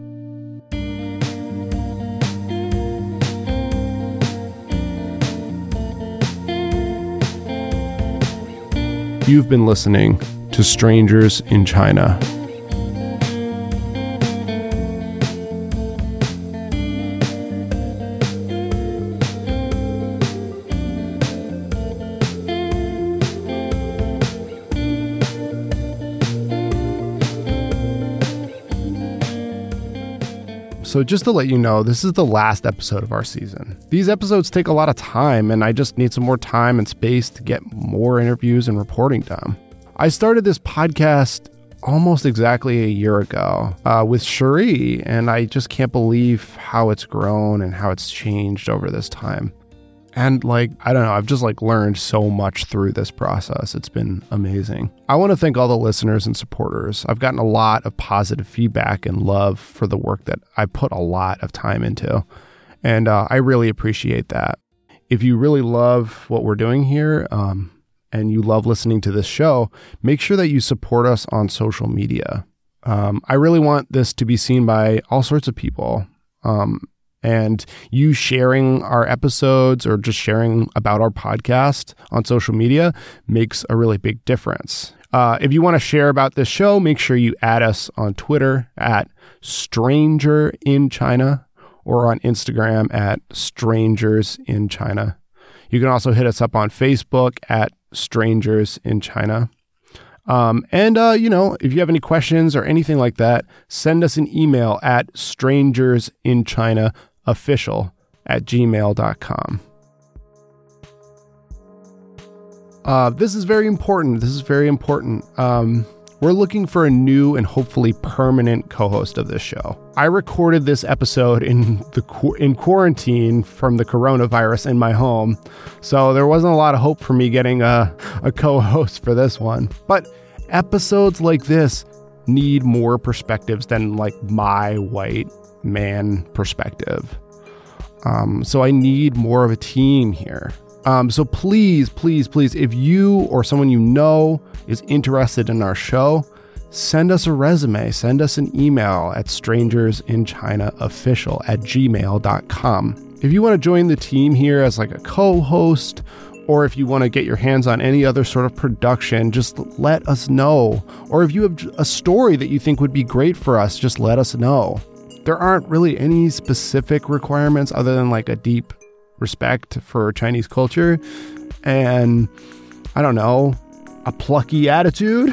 You've been listening to Strangers in China. So just to let you know, this is the last episode of our season. These episodes take a lot of time, and I just need some more time and space to get more interviews and reporting done. I started this podcast almost exactly a year ago with Cherie, and I just can't believe how it's grown and how it's changed over this time. And I don't know, I've just learned so much through this process. It's been amazing. I want to thank all the listeners and supporters. I've gotten a lot of positive feedback and love for the work that I put a lot of time into. And I really appreciate that. If you really love what we're doing here, and you love listening to this show, make sure that you support us on social media. I really want this to be seen by all sorts of people. And you sharing our episodes or just sharing about our podcast on social media makes a really big difference. If you want to share about this show, make sure you add us on Twitter at Stranger in China or on Instagram at Strangers in China. You can also hit us up on Facebook at Strangers in China. If you have any questions or anything like that, send us an email at strangersinchinaofficial@gmail.com. This is very important. We're looking for a new and hopefully permanent co-host of this show. I recorded this episode in quarantine from the coronavirus in my home, so there wasn't a lot of hope for me getting a co-host for this one. But episodes like this need more perspectives than like my white man perspective. So I need more of a team here. So please, if you or someone you know is interested in our show, send us a resume, send us an email at strangersinchinaofficial@gmail.com. If you want to join the team here as like a co-host, or if you want to get your hands on any other sort of production, just let us know. Or if you have a story that you think would be great for us, just let us know. There aren't really any specific requirements other than like a deep respect for Chinese culture and, I don't know, a plucky attitude.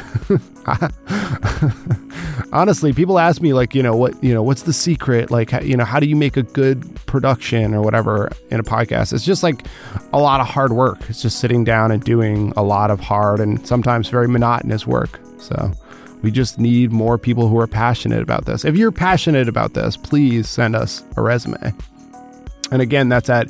Honestly, people ask me like, what's the secret? Like, how do you make a good production or whatever in a podcast? It's just like a lot of hard work. It's just sitting down and doing a lot of hard and sometimes very monotonous work. So we just need more people who are passionate about this. If you're passionate about this, please send us a resume. And again, that's at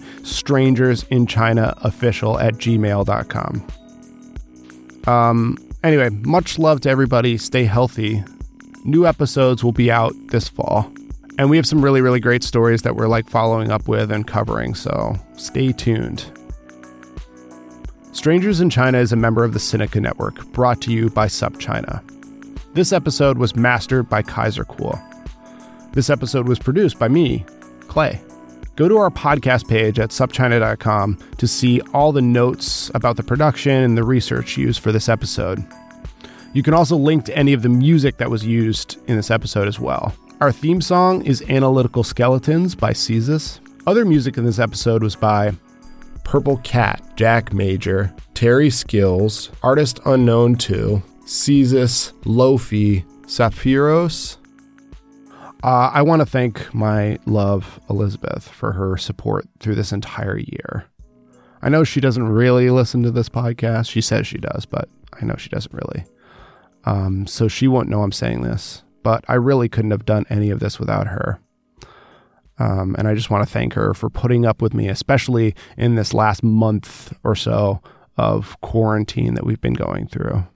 strangersinchinaofficial@gmail.com. Anyway, much love to everybody. Stay healthy. New episodes will be out this fall. And we have some really, really great stories that we're like following up with and covering. So stay tuned. Strangers in China is a member of the Sinica Network, brought to you by SupChina. This episode was mastered by Kaiser Kuo. This episode was produced by me, Clay. Go to our podcast page at supchina.com to see all the notes about the production and the research used for this episode. You can also link to any of the music that was used in this episode as well. Our theme song is Analytical Skeletons by Caesar. Other music in this episode was by Purple Cat, Jack Major, Terry Skills, Artist Unknown 2, Caesar, Lofi, Saphiros. I want to thank my love, Elizabeth, for her support through this entire year. I know she doesn't really listen to this podcast. She says she does, but I know she doesn't really. So she won't know I'm saying this, but I really couldn't have done any of this without her. And I just want to thank her for putting up with me, especially in this last month or so of quarantine that we've been going through.